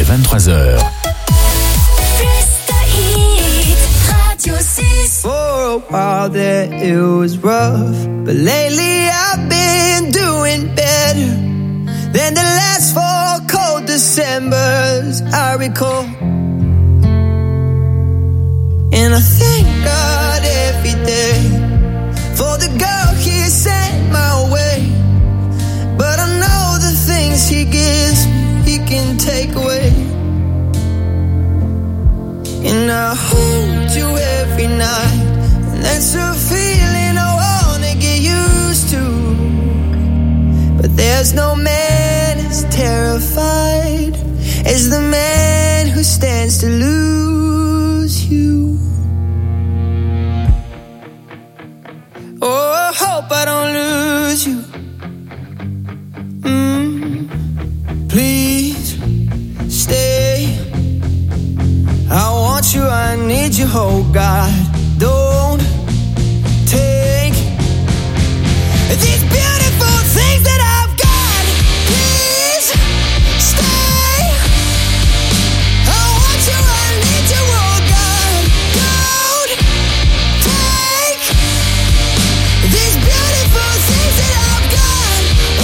23h. For a while there it was rough, but lately I've been doing better than the last 4 cold Decembers I recall. And I thank God every day for the girl He sent my way. But I know the things He gives me, He can take away. And I hold you every night, and that's a feeling I wanna get used to. But there's no man as terrified as the man who stands to lose you. Oh, I hope I don't lose you. Please stay. I want you, I need you, oh God. Don't take these beautiful things that I've got. Please stay. I want you, I need you, oh God. Don't take these beautiful things that I've got.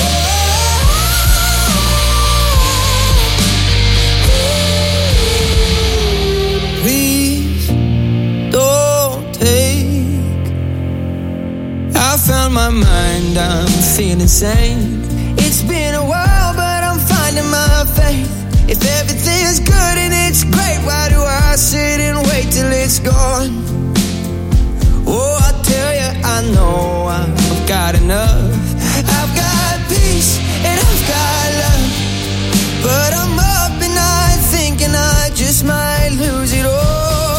Please don't take. I found my mind, I'm feeling sane. It's been a while, but I'm finding my faith. If everything's good and it's great, why do I sit and wait till it's gone? Oh, I tell you, I know I've got enough. I've got peace and I've got love, but I'm up at night thinking I just might lose it all.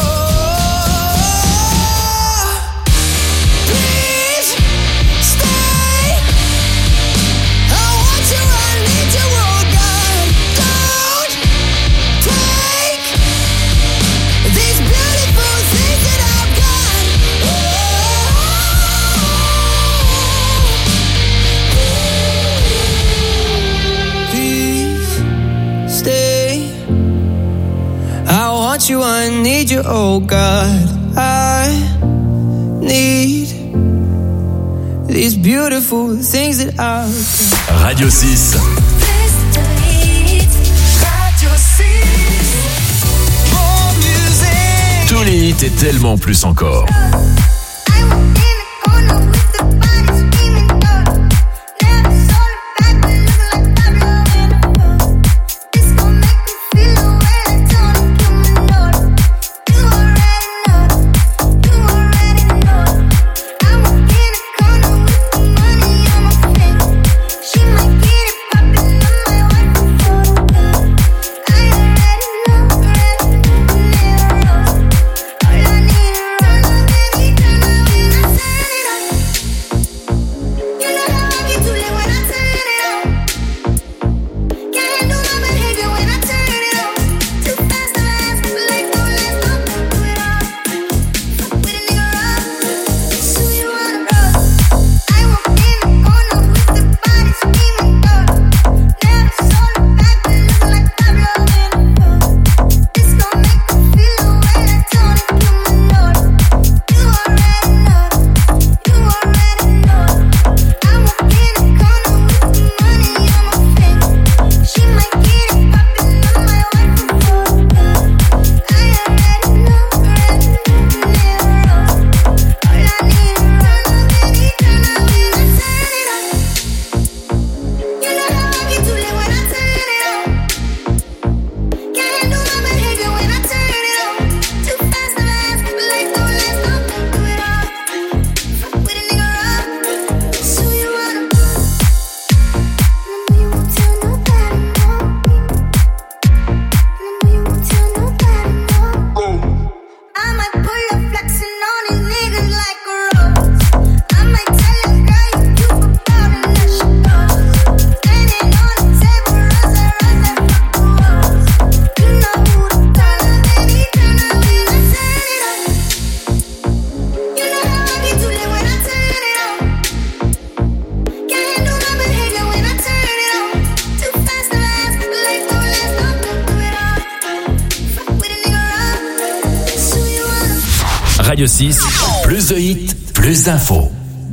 Please stay. I want you, I need you, oh God. Don't take these beautiful things that I've got. Please stay. I want you, I need you, oh God. I need these beautiful things that I've got. Radio 6. Tous les hits et tellement plus encore. All I need is run, baby. Radio 6, plus de hits, plus d'infos.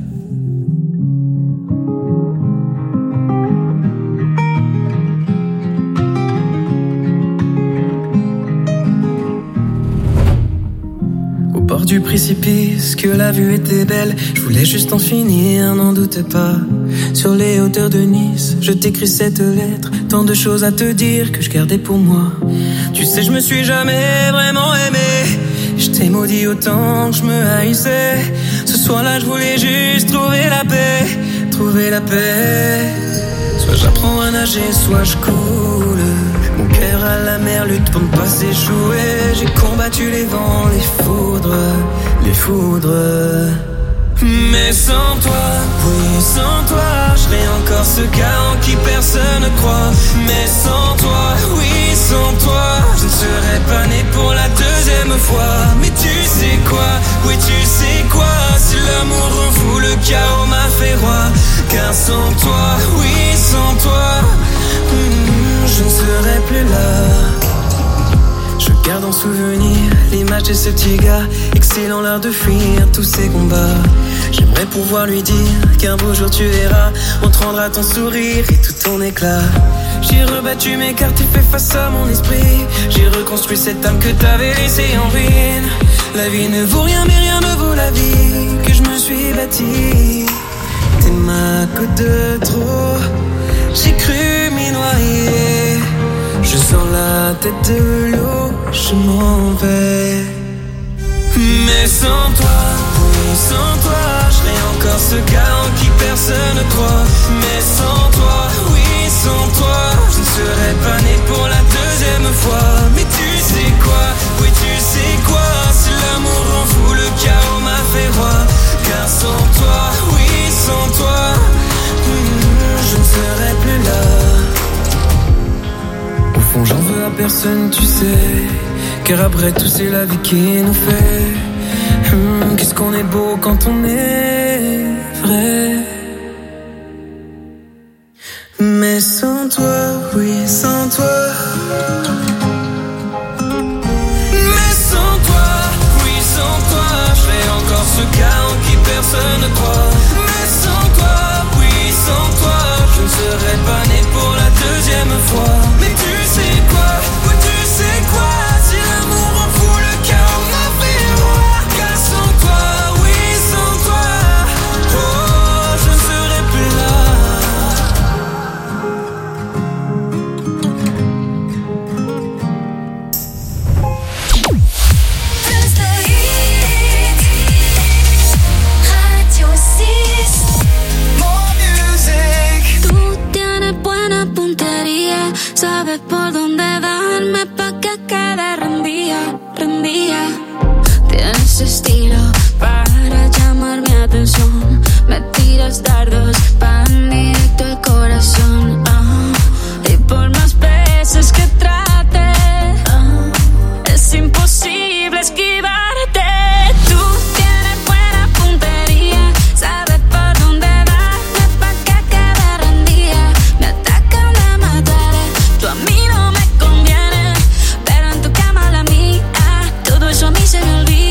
Au bord du précipice, que la vue était belle, je voulais juste en finir, n'en doute pas. Sur les hauteurs de Nice, je t'écris cette lettre, tant de choses à te dire que je gardais pour moi. Tu sais, je me suis jamais vraiment aimé, je t'ai maudit autant que je me haïssais. Ce soir-là, je voulais juste trouver la paix, trouver la paix. Soit j'apprends à nager, soit je coule. Mon cœur à la mer lutte pour ne pas s'échouer. J'ai combattu les vents, les foudres, les foudres. Mais sans toi, oui, sans toi, je serais encore ce gars en qui personne ne croit. Mais sans toi, oui, sans toi, je ne serais pas né pour la deuxième fois. Mais tu sais quoi, oui, tu sais quoi, si l'amour rend fou, le chaos m'a fait roi. Car sans toi, oui, sans toi, je ne serais plus là. Je garde en souvenir l'image de ce petit gars, excellent l'art de fuir tous ces combats. J'aimerais pouvoir lui dire qu'un beau jour tu verras, on te rendra ton sourire et tout ton éclat. J'ai rebattu mes cartes et fait face à mon esprit. J'ai reconstruit cette âme que t'avais laissée en ruine. La vie ne vaut rien mais rien ne vaut la vie que je me suis bâtie. T'es ma goutte de trop, j'ai cru m'y noyer. Je sors la tête de l'eau, je m'en vais. Mais sans toi, oui, sans toi, je serais encore ce gars en qui personne ne croit. Mais sans toi, oui, sans toi, je ne serais pas né pour la deuxième fois. Mais tu sais quoi, oui, tu sais quoi, si l'amour rend fou, le chaos m'a fait roi. Car sans toi, oui, sans toi, je ne serais plus là. Au fond, j'en veux à personne, tu sais, car après tout, c'est la vie qui nous fait. Qu'est-ce qu'on est beau quand on est vrai. Mais sans toi, oui, sans toi. Mais sans toi, oui, sans toi, je serais encore ce gars en qui personne ne croit. Mais sans toi, oui, sans toi, je ne serais pas né pour la deuxième fois. Mais tu sais quoi, oui, tu sais quoi, si l'amour en fout, le chaos m'a fait roi. Car sans toi, oui, sans toi, oh, je ne serais plus là. Radio 6, more music. Tú tienes buena puntería, sabes por dónde darme pa' que quede rendida, rendida. Tienes estilo para llamar mi atención, me tiras dardos pan directo al corazón. Y por más veces que trate, es imposible esquivarte. Tú tienes buena puntería, sabes por dónde darme pa' que quede rendida. Me atacan de matar, tú a mí no me conviene, pero en tu cama la mía, todo eso a mí se me olvida.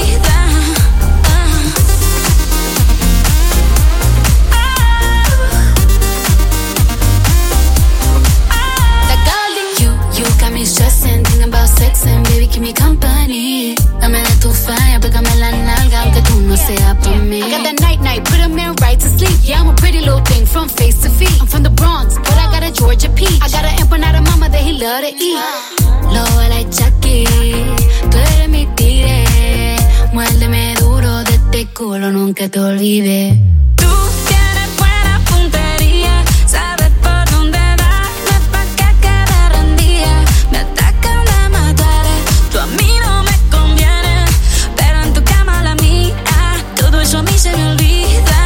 Stressing, thinking about sex and baby keep me company. Dame de tu falla, pégame la nalga aunque tú no seas pa' mí. I got that night, put a man right to sleep. Yeah, I'm a pretty little thing from face to feet. I'm from the Bronx, but I got a Georgia peach. I got an empanada mama that he love to eat. Lobo like Chucky, tú eres mi tigre. Muérdeme duro de este culo, nunca te olvides. Tú tienes buena puntería, sabes por dónde darme pa' que quede rendida. Me atacan de matar, tú a mí no me conviene, pero en tu cama la mía, todo eso a mí se me olvida.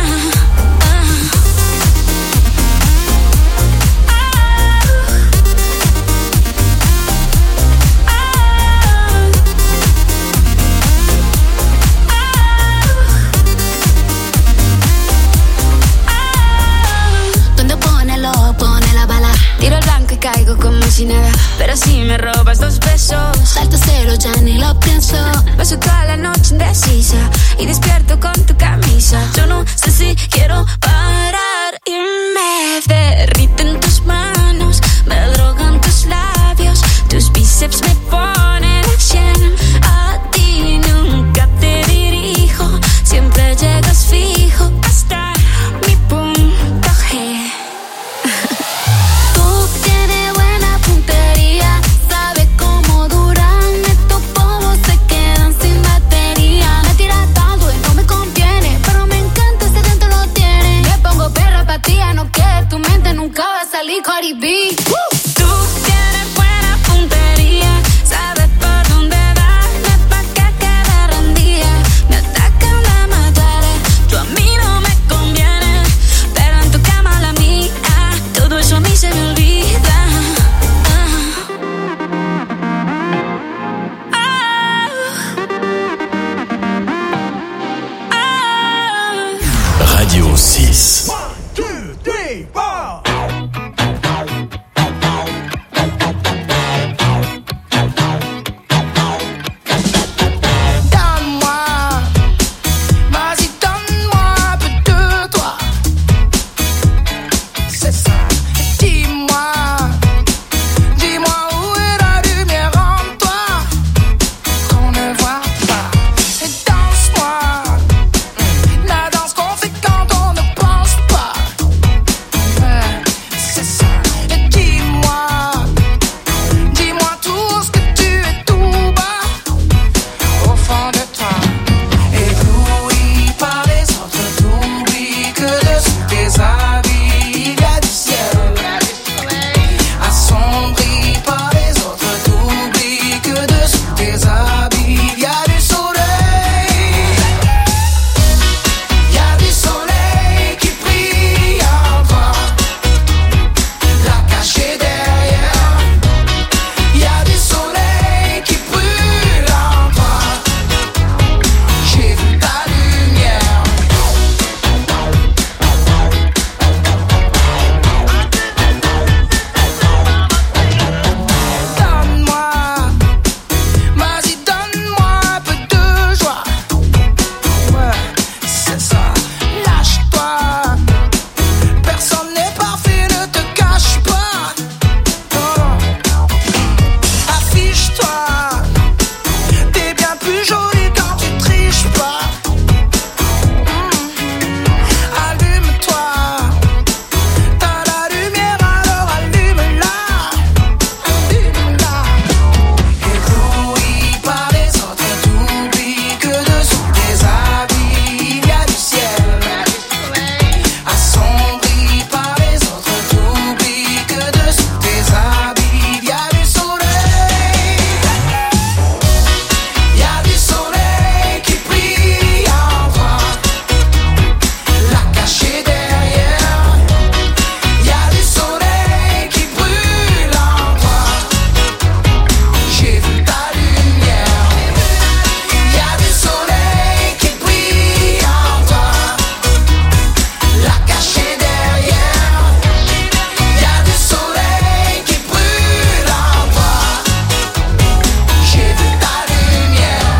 Caigo como si nada, pero si me robas 2 besos, salto cero, ya ni lo pienso. Paso toda la noche en indecisa y despierto con tu camisa. Yo no sé si quiero parar y me derriten tus manos, me drogan tus labios, tus bíceps me ponen a 100. A ti nunca te dirijo, siempre llegas fijo hasta mi punto G. Tú tienes buena puntería, sabes cómo duran estos bobos, se quedan sin batería. Me tiras tanto y no me conviene, pero me encanta ese dentro lo tiene. Me pongo perra pa' ti, no que tu mente nunca va a salir Cardi B. Tú tienes buena puntería, sabes por dónde darme pa' que quede rendida. Me atacan de matar, tú a mí no me conviene, pero en tu cama la mía, todo eso a mí se me olvida. Radio 6. 1, 2, 3, 4. Donne-moi, vas-y donne-moi un peu de toi. C'est ça. Dis-moi, dis-moi où est la lumière en toi qu'on ne voit pas. Et danse-moi, la danse qu'on fait quand on ne pense pas. C'est ça. Et dis-moi, dis-moi tout ce que tu es tout bas au fond de toi. Ébloui par les autres, t'oublies que dessous tes habits il y a du ciel. Assombri par les autres, t'oublies que dessous tes habits il y a du soleil. Il y a du soleil qui brille en toi, la cacher derrière. Il y a du soleil qui brûle en toi, j'ai vu ta lumière. Donne-moi, vas-y donne-moi un peu de joie. Ouais, c'est ça, lâche-toi. Personne n'est parfait, ne te cache pas. Oh. Affiche-toi, t'es bien plus jolie quand tu triches pas. Allume-toi, t'as la lumière alors allume-la. Allume-la. Ébloui par les autres, t'oublies que dessous tes habits il y a du ciel. Assombri par les autres, t'oublies que dessous tes habits il y a du soleil. Il y a du soleil qui brille en toi, la cacher derrière. Il y a du soleil qui brûle en toi, j'ai vu ta lumière. Il y a du soleil qui brille en toi, la cacher derrière. Il y a du soleil qui brûle en toi, j'ai vu ta lumière.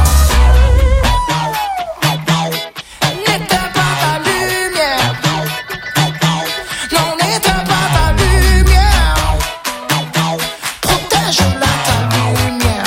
N'éteins pas ta lumière, non n'éteins pas ta lumière, protège-la ta lumière.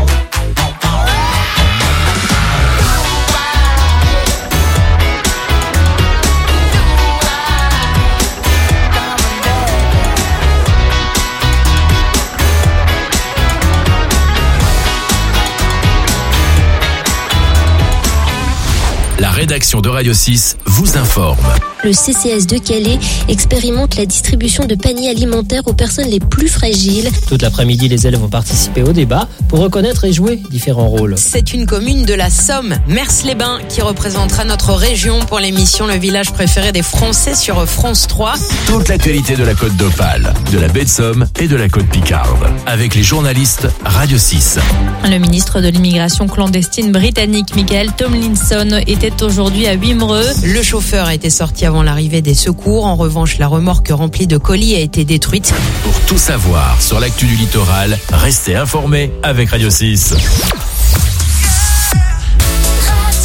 La rédaction de Radio 6 vous informe. Le CCAS de Calais expérimente la distribution de paniers alimentaires aux personnes les plus fragiles. Toute l'après-midi, les élèves vont participer au débat pour reconnaître et jouer différents rôles. C'est une commune de la Somme, Mers-les-Bains, qui représentera notre région pour l'émission Le village préféré des Français sur France 3. Toute l'actualité de la Côte d'Opale, de la baie de Somme et de la Côte Picarde. Avec les journalistes Radio 6. Le ministre de l'immigration clandestine britannique, Michael Tomlinson, était aujourd'hui à Wimereux. Le chauffeur a été sorti avant l'arrivée des secours. En revanche, la remorque remplie de colis a été détruite. Pour tout savoir sur l'actu du littoral, restez informés avec Radio 6.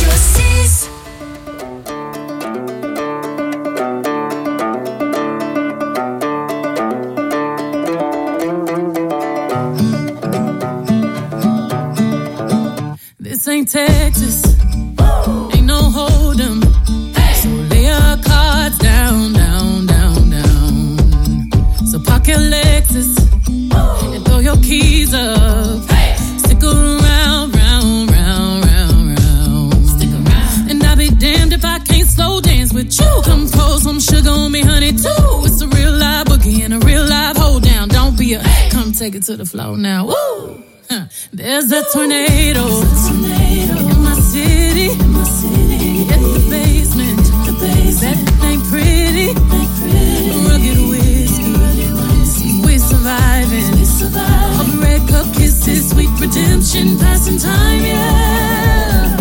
ain't Texas. Ain't no hold 'em. So lay your cards down, down, down, down. So park your Lexus and throw your keys up. Stick around, round, round, round, round. Stick around. And I'll be damned if I can't slow dance with you. Come pour some sugar on me, honey, too. It's a real live boogie and a real live hold down. Don't be a come take it to the floor now. Woo! There's a tornado in my city. At the basement. That ain't pretty. Rugged whiskey. We're surviving. All the red cup kisses, sweet redemption, passing time, yeah.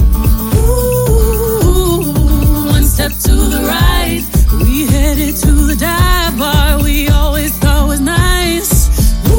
Ooh, one step to the right. We headed to the dive bar we always thought was nice.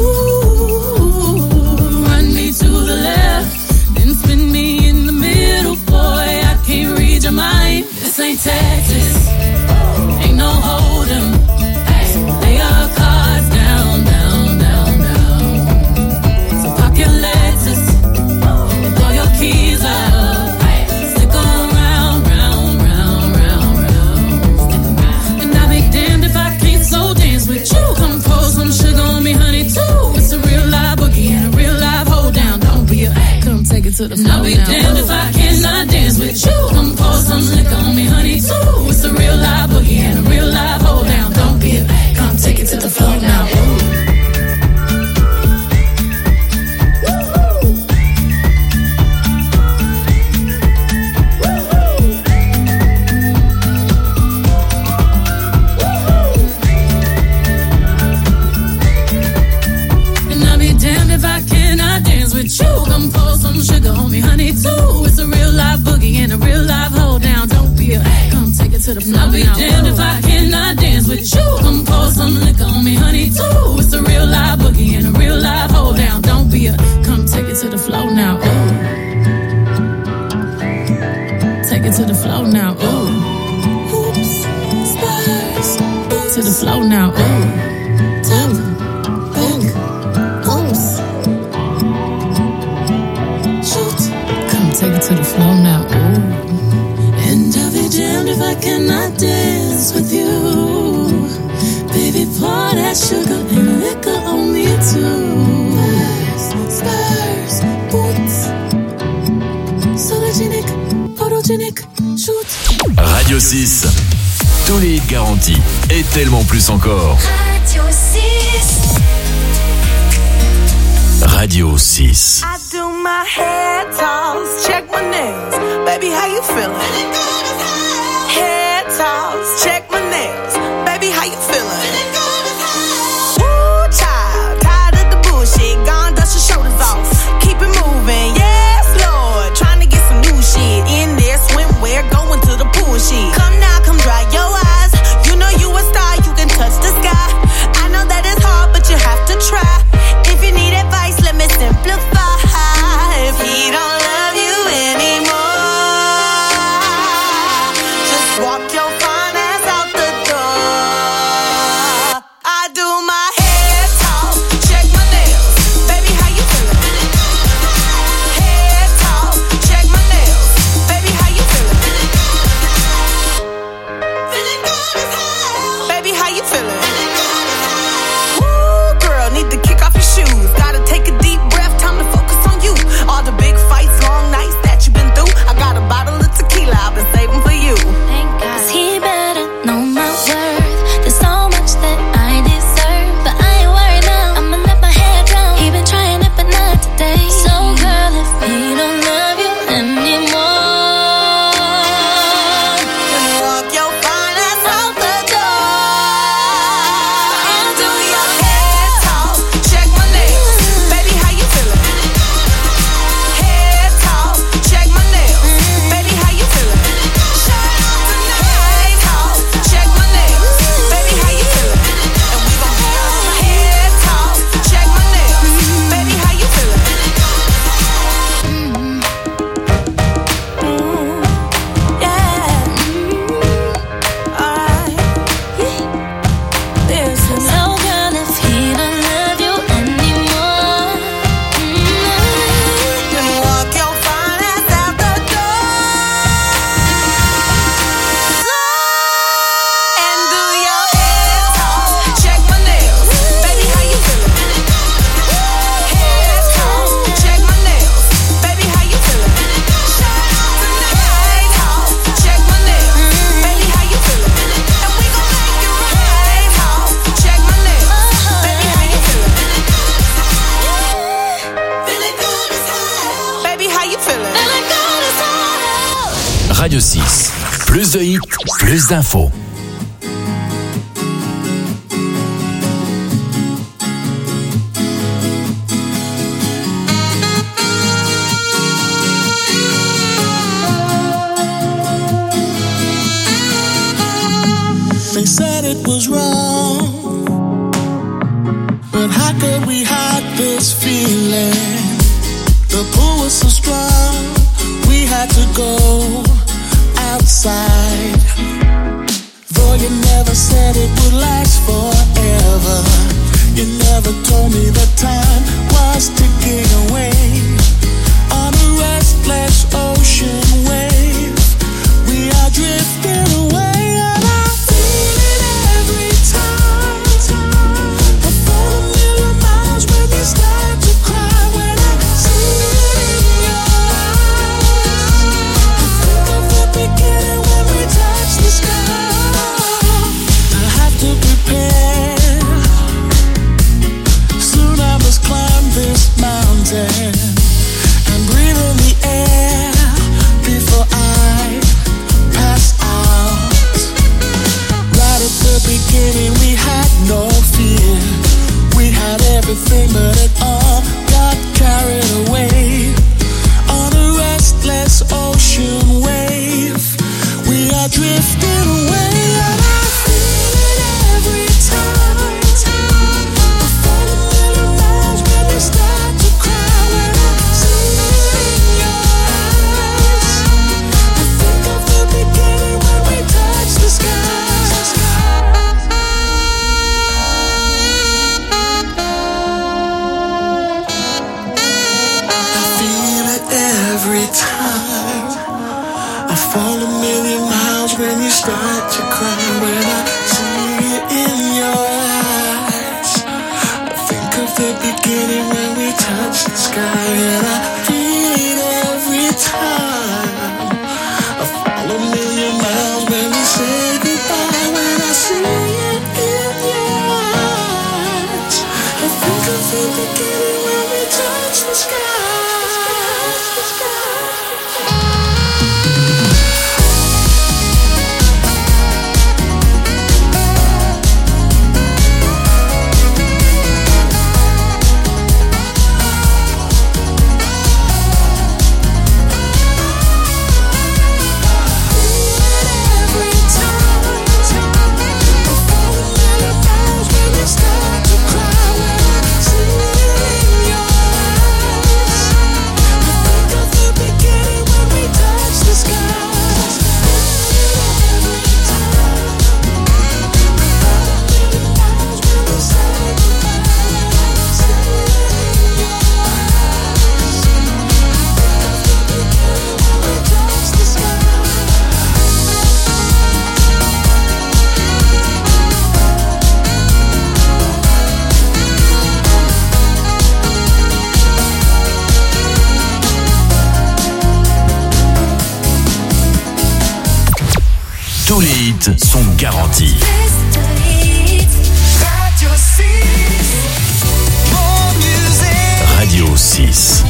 To the left, then spin me in the middle, boy, I can't read your mind. This ain't Texas, ain't no hold 'em. So lay your cards down, down, down, down. So park your Lexus and throw your keys up. Stick around, round, round, round, round. And I'll be damned if I can't slow dance with you. Come pour some sugar on me, honey, too. It's a real live boogie and a real live hold down. Don't be a come take it to the floor. I'll be damned if I cannot dance with you. Come pour some liquor on me, honey, too. It's a real live boogie and a real live hold down. Don't be a come take it to the floor now. Come pour some sugar on me, honey, too. It's a real live boogie and a real live hold down. Don't be a come take it to the floor. I'll be damned if I cannot dance with you. Come pour some liquor on me, honey, too. It's a real live boogie and a real live hold down. Don't be a come take it to the floor now. Ooh. Take it to the floor now. Ooh. Hoops, spurs, to the floor now. Ooh. Top, back, oops. Take it to the floor now, ooh. And I'll be damned if I cannot dance with you. Baby, pour that sugar and liquor on me too. Spurs, boots, sologenic, photogenic, shoot. Radio 6, tous les hits garantis et tellement plus encore. Radio 6. Radio 6. I do my hair toss, check my nails. Baby, how you feeling? Hair toss, check my nails. Baby, how you feeling? Woo, child, tired of the bullshit. Gone, dust your shoulders off. Keep it moving, yes, Lord. Trying to get some new shit in there. Swimwear, going to the pool shit. Come now, come dry your eyes. You know you a star, you can touch the sky. I know that it's hard, but you have to try. If you need advice, let me simplify. If he don't love you anymore, just walk your fine ass Radio 6. Plus de hits, plus d'infos. They said it was wrong, but how could we hide this feeling? The pull was so strong, we had to go outside. Though you never said it would last forever, you never told me that time was ticking away. On a restless ocean wave, we are drifting away. And breathe in the air before I pass out. Right at the beginning we had no fear. We had everything but it all got carried away. On a restless ocean wave, we are drifting away. And I feel it every time. I fall a million miles when we start to cry. When I see it in your eyes, I think of the beginning when we touch the sky. I feel it every time. I fall a million miles when you start to cry. When I see it in your eyes, I think of the beginning when we touch the sky. And I feel it every time. I fall a million miles when we say goodbye. When I see it in your eyes, I think of the beginning when we touch the sky. Tous les hits sont garantis. Radio 6.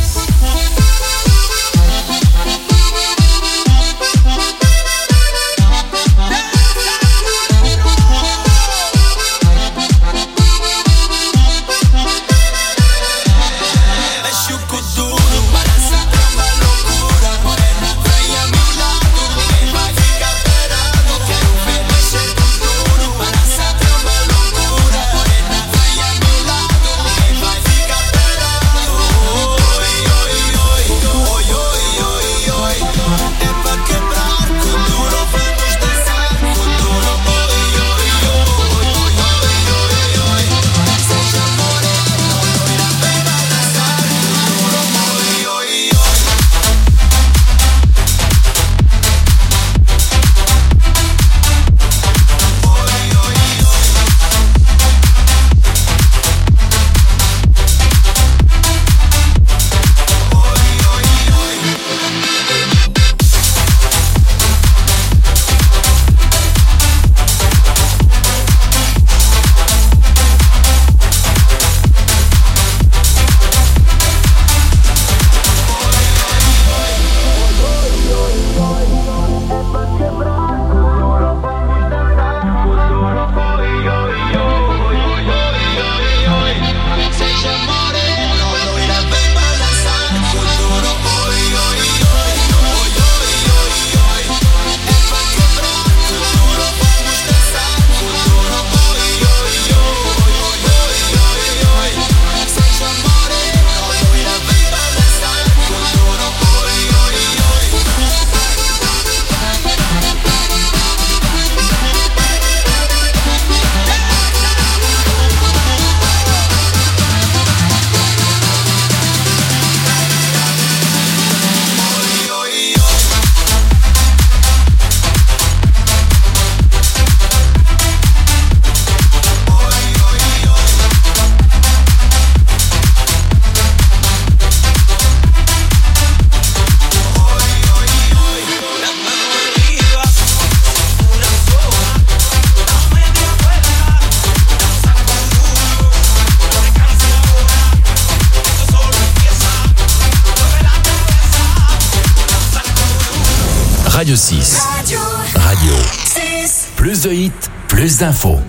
Radio 6. Radio 6. Plus de hits, plus d'infos.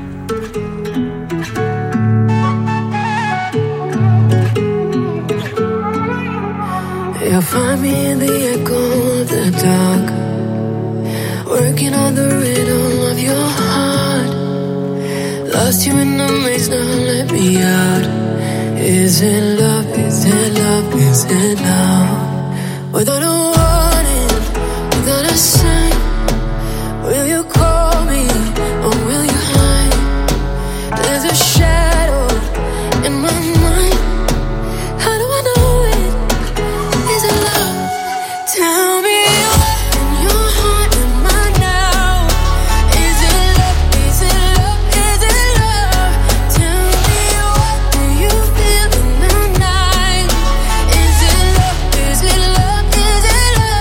You'll find me in the echo of the dark, working on the rhythm of your heart. Lost you in the maze, now let me out. Is it love, is it love, is it love? Without a warning, without a sign, will you call me or will you hide? There's a shadow in my mind. How do I know it? Is it love? Tell me what in your heart am I now? Is it love? Is it love? Is it love? Tell me what do you feel in the night? Is it love? Is it love? Is it love?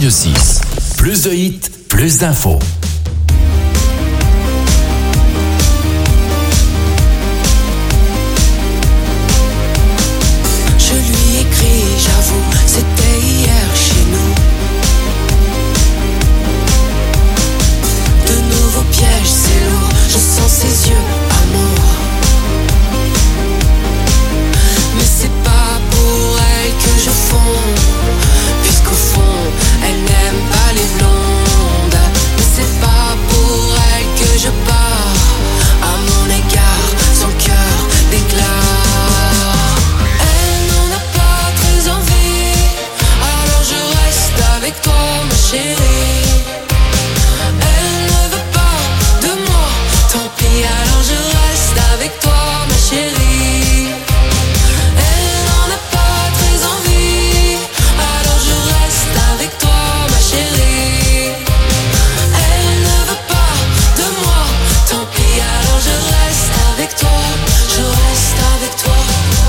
Radio 6. Plus de hits, plus d'infos. Je lui écris, j'avoue, c'était hier chez nous. De nouveaux pièges, c'est lourd, je sens ses yeux, amour. Mais c'est pas pour elle que je fonds, puisqu'au fond, elle n'aime pas les blondes. Mais c'est pas pour elle que je pars, à mon égard, son cœur déclare. Elle n'en a pas très envie, alors je reste avec toi, ma chérie. Elle ne veut pas de moi, tant pis, alors je reste avec toi, ma chérie. Elle n'en a pas très envie, alors je reste avec toi, ma chérie. Elle ne veut pas de moi, tant pis, alors je reste avec toi, je reste avec toi.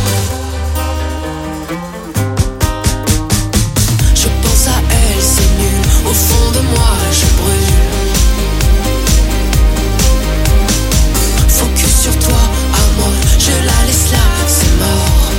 Je pense à elle, c'est nul, au fond de moi je brûle. Focus sur toi, amour, je la laisse là, c'est mort.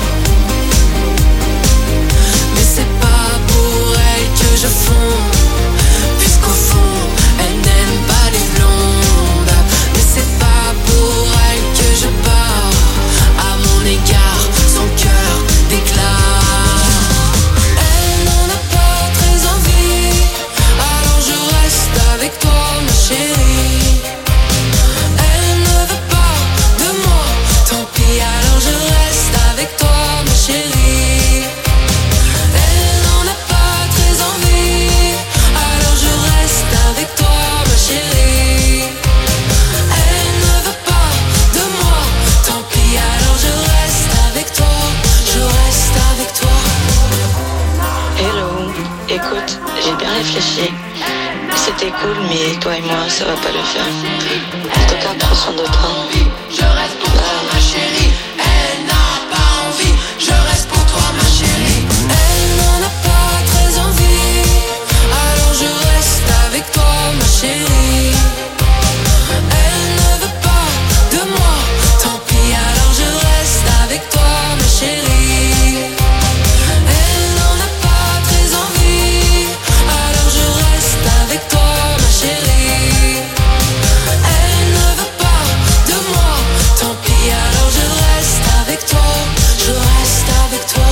Mais c'est pas pour elle que je fonds, puisqu'au fond, elle n'aime pas les blondes. Mais c'est pas pour elle que je pars, à mon égard, son cœur déclare. Elle n'en a pas très envie, alors je reste avec toi, ma chérie. Elle ne veut pas de moi, tant pis, alors je reste avec toi, ma chérie. Elle n'en a pas très envie, alors je reste avec toi, ma chérie. Elle ne veut pas de moi, tant pis, alors je reste avec toi, je reste avec toi. Hello, écoute, j'ai bien réfléchi. C'était cool, mais toi et moi, ça va pas le faire. En tout cas, prends soin de toi. Je reste pour toi, ma chérie. Elle n'a pas envie, je reste pour toi, ma chérie. Elle n'en a pas très envie, alors je reste avec toi, ma chérie. Elle ne veut pas de moi, tant pis, alors je reste avec toi, ma chérie. Elle n'en a pas très envie, alors je reste avec toi, ma chérie. Elle ne veut pas de moi, tant pis, alors je reste avec toi, je reste avec toi.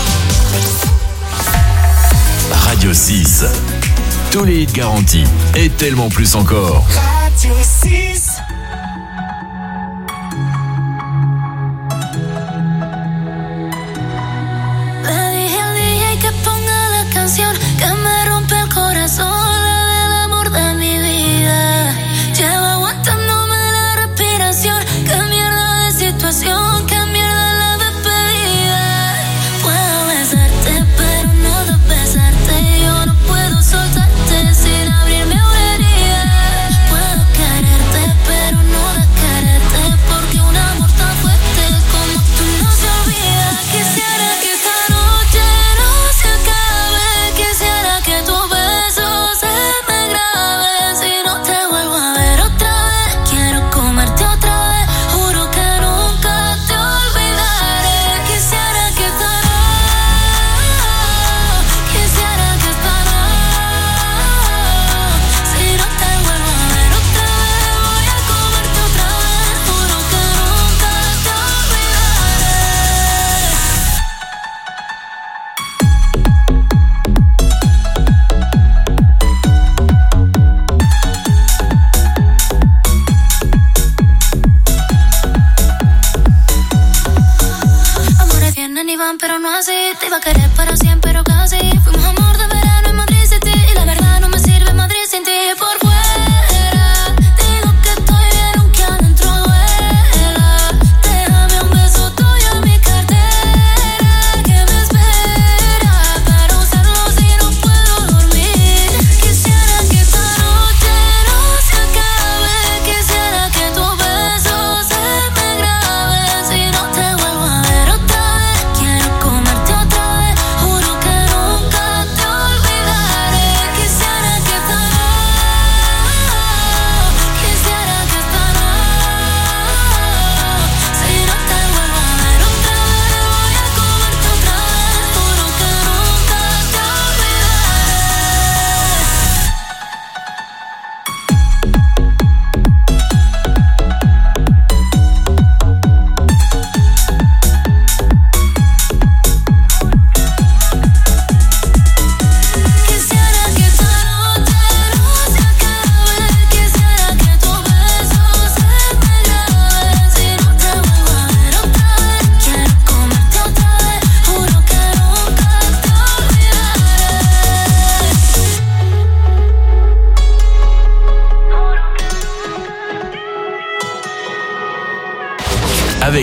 Radio 6. Tous les hits garantis et tellement plus encore. Radio 6. Le dije al DJ que ponga la canción que me rompe el corazón, la del amor de mi vida. Llevo aguantándome la respiración. Qué mierda de situación, qué mierda la despedida. Puedo besarte, pero no besarte. Yo no puedo soltarte sin abrirme una herida. Puedo quererte,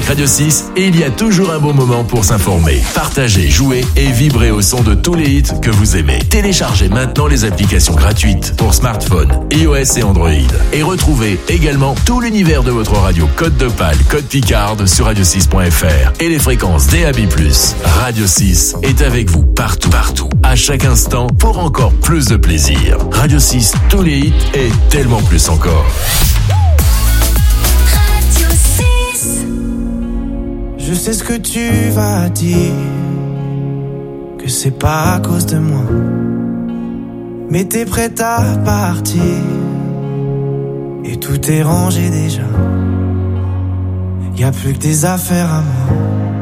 Radio 6 et il y a toujours un bon moment pour s'informer, partager, jouer et vibrer au son de tous les hits que vous aimez. Téléchargez maintenant les applications gratuites pour smartphone, iOS et Android. Et retrouvez également tout l'univers de votre radio Côte d'Opale, Côte Picarde sur radio6.fr et les fréquences DAB+. Radio 6 est avec vous partout, à chaque instant pour encore plus de plaisir. Radio 6, tous les hits et tellement plus encore. Radio 6. Je sais ce que tu vas dire, que c'est pas à cause de moi, mais t'es prête à partir et tout est rangé déjà. Y a plus que des affaires à moi.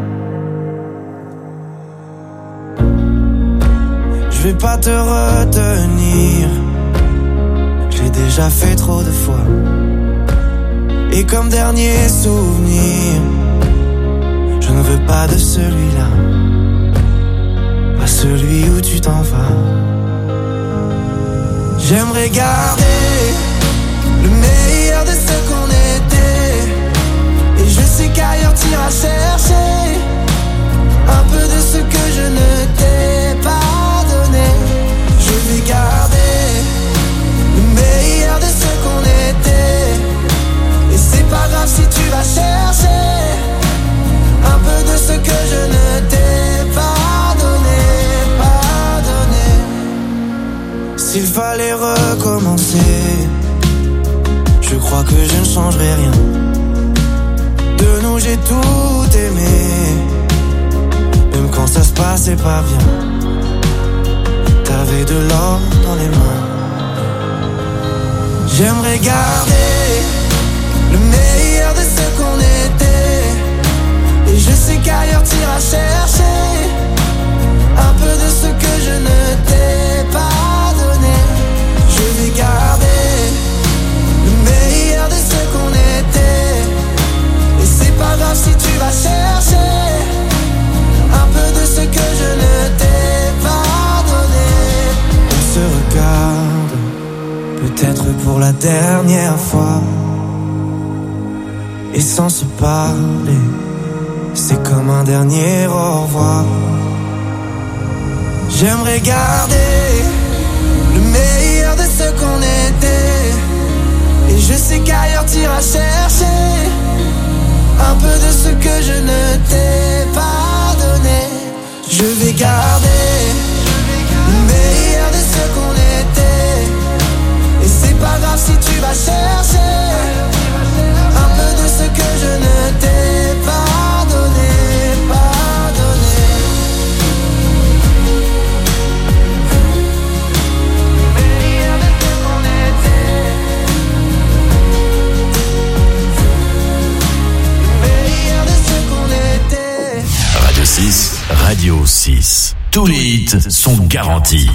Je vais pas te retenir, je l'ai déjà fait trop de fois. Et comme dernier souvenir, je ne veux pas de celui-là, pas celui où tu t'en vas. J'aimerais garder le meilleur de ce qu'on était, et je sais qu'ailleurs t'iras chercher un peu de ce que je ne t'ai pas donné. Je vais garder le meilleur de ce qu'on était, et c'est pas grave si tu vas chercher un peu de ce que je ne t'ai pas donné, pas donné. S'il fallait recommencer, je crois que je ne changerai rien. De nous j'ai tout aimé, même quand ça se passait pas bien. T'avais de l'or dans les mains. J'aimerais garder le meilleur de ce qu'on était, et je sais qu'ailleurs t'iras chercher un peu de ce que je ne t'ai pas donné. Je vais garder le meilleur de ce qu'on était, et c'est pas grave si tu vas chercher un peu de ce que je ne t'ai pas donné. On se regarde, peut-être pour la dernière fois, et sans se parler, c'est comme un dernier au revoir. J'aimerais garder le meilleur de ce qu'on était, et je sais qu'ailleurs t'iras chercher un peu de ce que je ne t'ai pas donné. Je vais garder le meilleur de ce qu'on était, et c'est pas grave si tu vas chercher un peu de ce que je ne t'ai pas donné, pas donné. Le meilleur de ce qu'on était, le meilleur de ce qu'on était. Radio 6, Radio 6. Tous les hits sont garantis.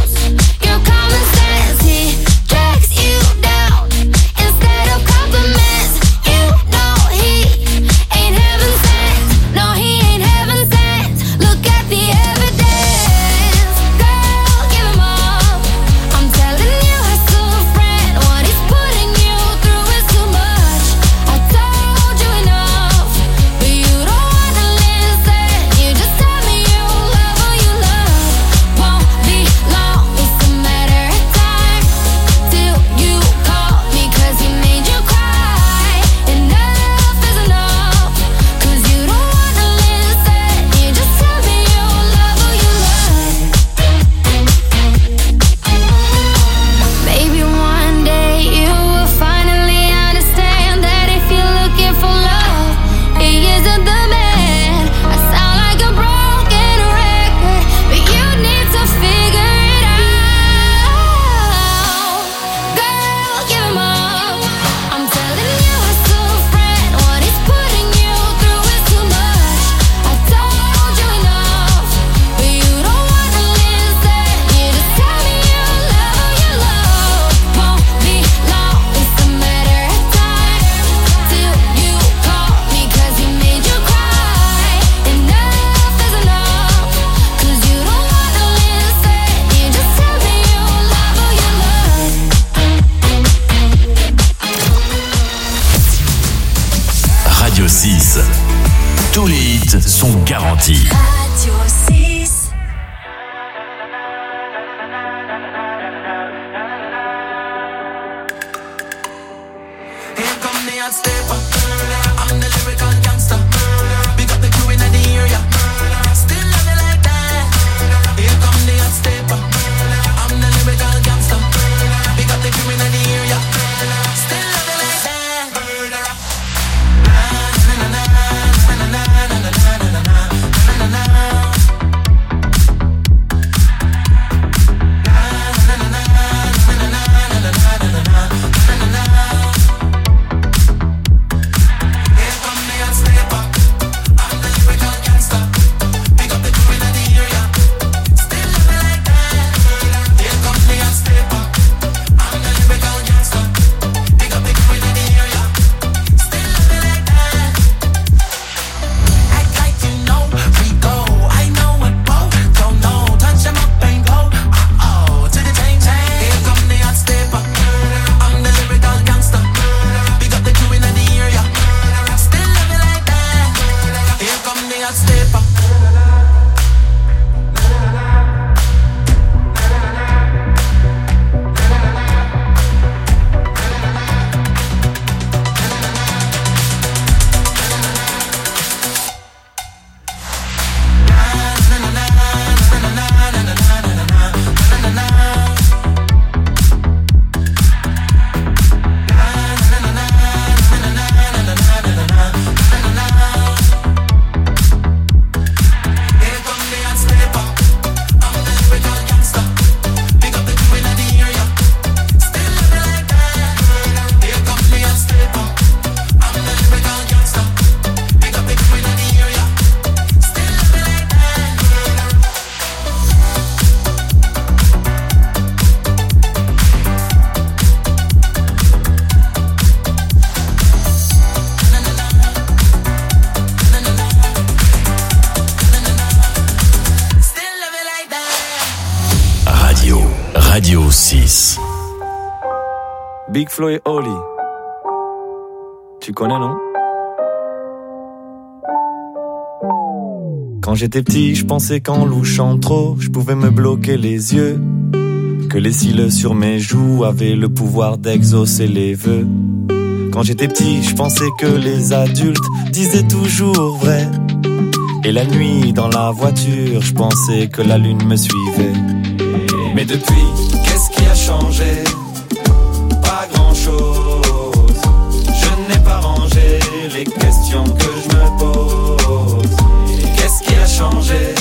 Instead of compliment 6. Tous les hits sont garantis. Radio 6. Here come the hot stepper. I'm the lyrical gangster. Big up the crew in the area. Still love you like that. Here come the hot stepper. I'm the lyrical gangster. Big up the crew in the area. Still love you like that. Murderer. Na na na na na na na na na na na na na. Radio 6. Big Flo et Oli. Tu connais, non? Quand j'étais petit, je pensais qu'en louchant trop, je pouvais me bloquer les yeux. Que les cils sur mes joues avaient le pouvoir d'exaucer les vœux. Quand j'étais petit, je pensais que les adultes disaient toujours vrai. Et la nuit, dans la voiture, je pensais que la lune me suivait. Mais depuis, qu'est-ce qui a changé? Pas grand-chose. Je n'ai pas rangé les questions que je me pose. Qu'est-ce qui a changé?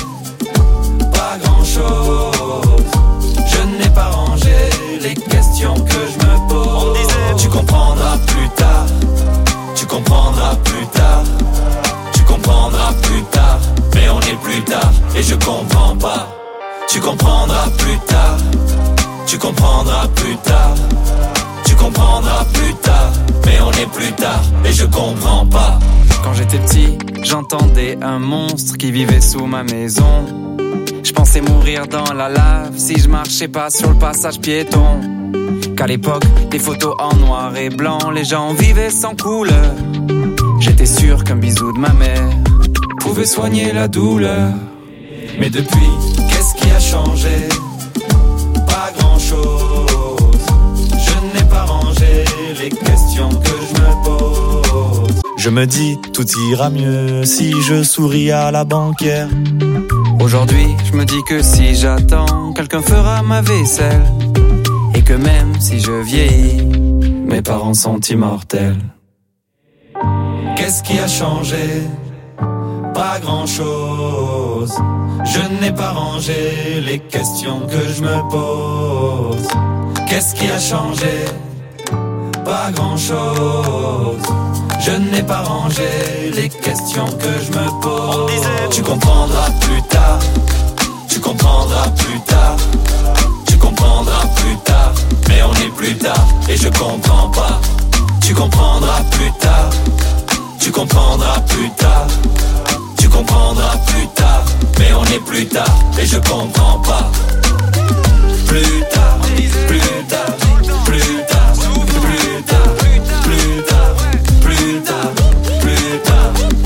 Pas grand-chose. Je n'ai pas rangé les questions que je me pose. On disait, tu comprendras plus tard. Tu comprendras plus tard. Tu comprendras plus tard. Mais on est plus tard et je comprends pas. Tu comprendras plus tard. Tu comprendras plus tard. Tu comprendras plus tard. Mais on est plus tard et je comprends pas. Quand j'étais petit, j'entendais un monstre qui vivait sous ma maison. Je pensais mourir dans la lave si je marchais pas sur le passage piéton. Qu'à l'époque, des photos en noir et blanc, les gens vivaient sans couleur. J'étais sûr qu'un bisou de ma mère pouvait soigner la douleur. Mais depuis, qu'est-ce qui a changé? Pas grand-chose. Je n'ai pas rangé les questions que je me pose. Je me dis, tout ira mieux si je souris à la banquière. Aujourd'hui, je me dis que si j'attends, quelqu'un fera ma vaisselle. Et que même si je vieillis, mes parents sont immortels. Qu'est-ce qui a changé? Pas grand-chose. Je n'ai pas rangé les questions que je me pose. Qu'est-ce qui a changé? Pas grand-chose. Je n'ai pas rangé les questions que je me pose. On disait, tu comprendras plus tard. Tu comprendras plus tard. Tu comprendras plus tard. Mais on est plus tard et je comprends pas. Tu comprendras plus tard. Tu comprendras plus tard. Tu comprendras plus tard. Mais on est plus tard et je comprends pas. Plus tard, plus tard, plus tard, plus tard, plus tard, plus tard, plus tard,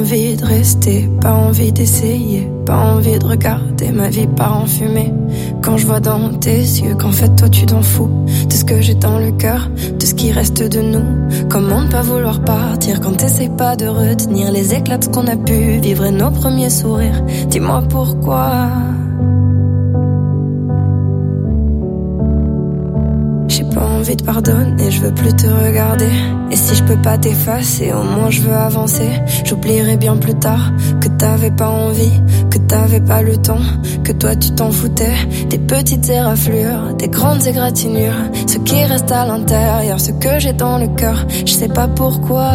envie de rester, pas envie d'essayer, pas envie de regarder ma vie part en fumée. Quand je vois dans tes yeux qu'en fait toi tu t'en fous de ce que j'ai dans le cœur, de ce qui reste de nous. Comment ne pas vouloir partir quand t'essayes pas de retenir les éclats de ce qu'on a pu vivre et nos premiers sourires. Dis-moi pourquoi. J'ai pas envie de pardonner, je veux plus te regarder. Et si je peux pas t'effacer, au moins je veux avancer. J'oublierai bien plus tard que t'avais pas envie, que t'avais pas le temps, que toi tu t'en foutais. Des petites éraflures, des grandes égratignures, ce qui reste à l'intérieur, ce que j'ai dans le cœur, je sais pas pourquoi.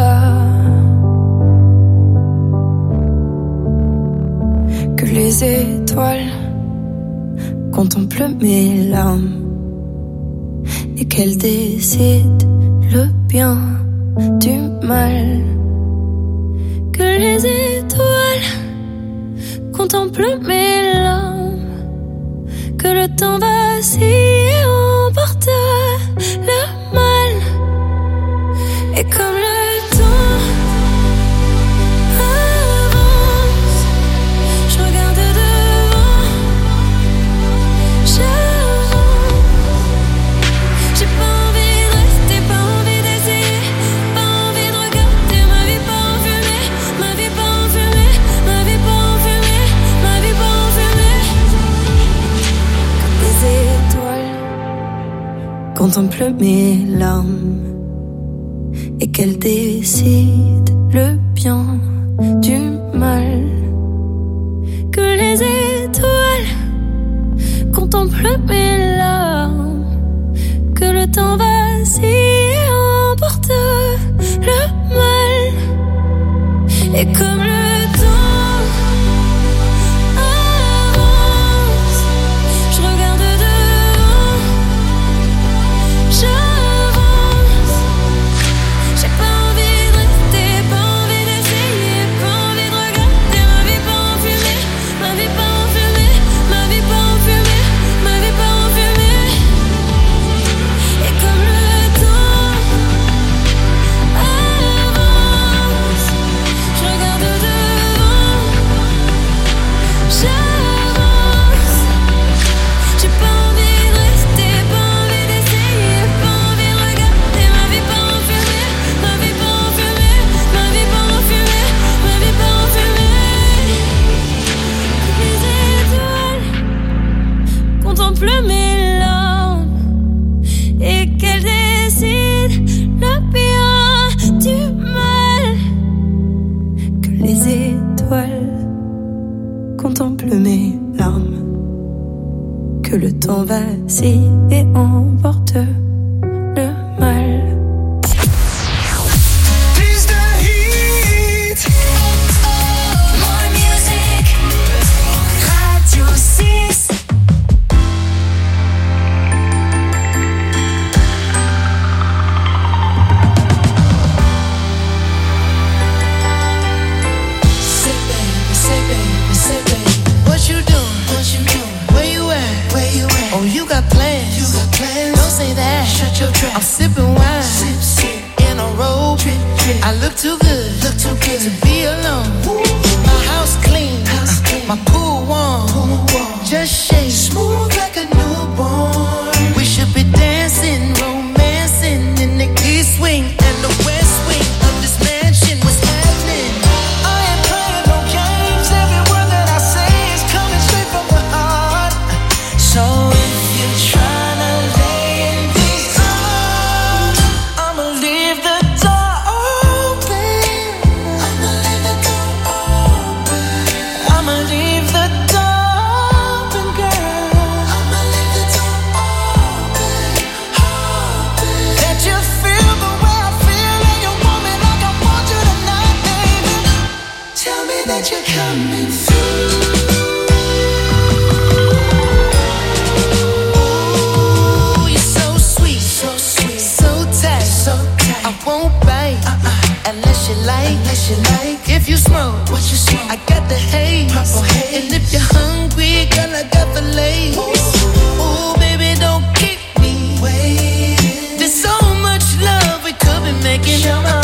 Que les étoiles contemplent mes larmes et qu'elle décide le bien du mal. Que les étoiles contemplent mes larmes, que le temps vacille et emporte le mal. Et comme le temps avance, je regarde devant, j'ai pas envie de rester, pas envie d'essayer, pas envie de regarder ma vie pas en fumée, ma vie pas en fumée, ma vie pas en fumée, ma vie pas en fumée. Quand les étoiles contemplent mes larmes et qu'elles décident le bien du mal. Que les étoiles contemplent mes larmes, que le temps vacille et emporte le mal. Et comme le temps avance, je regarde devant, j'avance. J'ai pas envie de rester, pas envie d'essayer, pas envie de regarder ma vie pas en fumée, ma vie pas en fumée, ma vie pas en fumée, ma vie pas en fumée. Et comme le temps avance, je regarde devant, j'avance. J'ai pas envie de rester, pas envie d'essayer, pas envie de regarder ma vie pas en fumée, ma vie pas en fumée, ma vie pas en fumée, ma vie pas en fumée. Les étoiles contemplent mes larmes et qu'elles décident le bien du mal. Que les étoiles contemplent mes larmes, que le temps vacille et emporte le mal. Is the heat. More music. Radio 6. Say baby, what you doing? Where you at? Oh, you got plans. Don't say that. Shut your trap. I'm sipping wine. In a robe. I look too good to be alone. My house clean. My pool warm. Just shake. Smooth like a newborn. We should be dancing, romancing in the east wing and the west wing of this mansion. What's happening? I ain't playing no games. Every word that I say is coming straight from the heart. So if you're tryna lay in these arms, I'ma leave the door open. I'ma leave the door open. I'ma leave the door open, girl. I'ma leave the door open. Let you feel the way I feel, and you want me like I want you tonight, baby. Tell me that you're coming through. Ooh, you're so sweet, so tight. I won't bite unless you like. If you smoke, what you smoke? I got the haze. And if you're hungry, girl, I got the lace. Ooh, baby, don't keep me waiting. There's so much love we could be making.